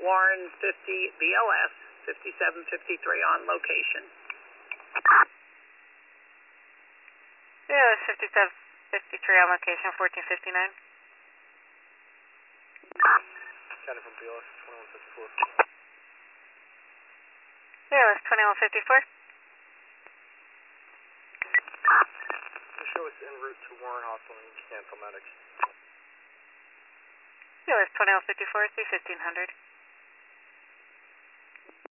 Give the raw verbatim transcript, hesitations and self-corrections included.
Warren fifty B L S fifty-seven fifty-three on location. B L S fifty-seven fifty-three on location, fourteen fifty-nine. Counting from B L S twenty-one fifty-four. B L S twenty-one fifty-four. Show us en route to Warren Hospital and cancel medics. B L S twenty-one fifty-four, three fifteen hundred.